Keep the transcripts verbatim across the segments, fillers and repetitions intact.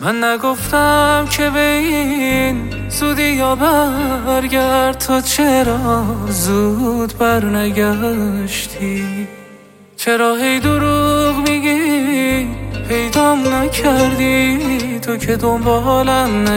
من نگفتم که به این زودی یا برگرد، تا چرا زود برنگشتی؟ چرا هی دروغ میگی پیدام نکردی؟ تو که دنبالم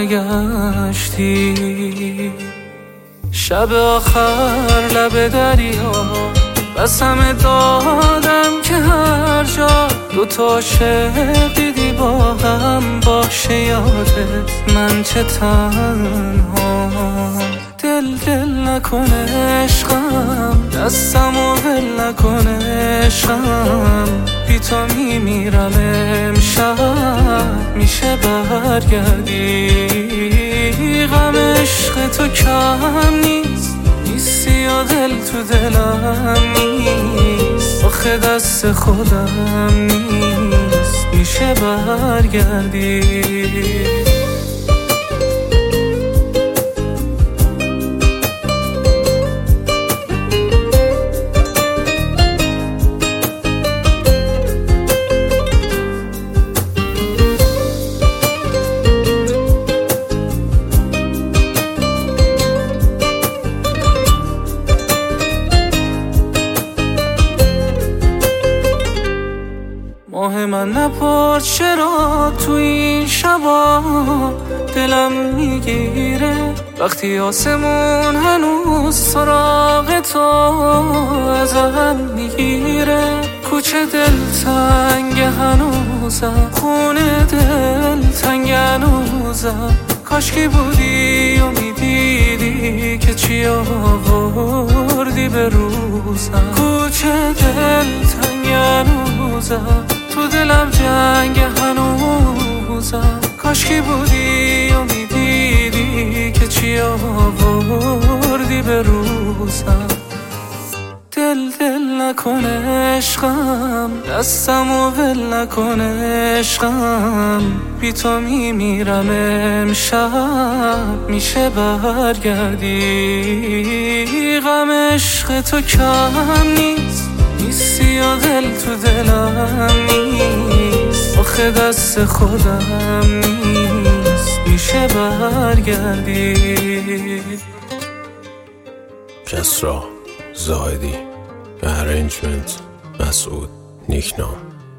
نگشتی. شب آخر لب دریا قسم دادم که هر جا دوتا عاشق دیدی با هم باشه یادت من چه تنها. دل دل نکن عشقم، دستم و ول نکن عشقم، بی تو میمیرم امشب، میشه برگردی؟ غم عشق تو کم نیست، نیستی یا دل تو دلم نیست، آخه دست خودم نیست، میشه برگردی؟ ماه من نپرد چرا تو این شبا دلم میگیره، وقتی آسمون هنوز سراغ تو ازم میگیره. کوچه دل تنگ هنوزم، خونه دل تنگ هنوزم، کاشکی بودی و میدیدی که چی آوردی به روزم. کوچه دل تنگ هنوزم، تو دلم جنگ هنوزم، کاشکی بودی و میدیدی که چی آوردی به روزم. دل دل نکن عشقم، دستم و ول نکن عشقم، بی تو میمیرم امشب، میشه برگردی؟ غم عشق تو کم نیست، نیستی یا دل تو دلم نیست، آخه دست خودم نیست، میشه برگردی؟ کسرا زاهدی، ارنجمنت مسعود نیکنام.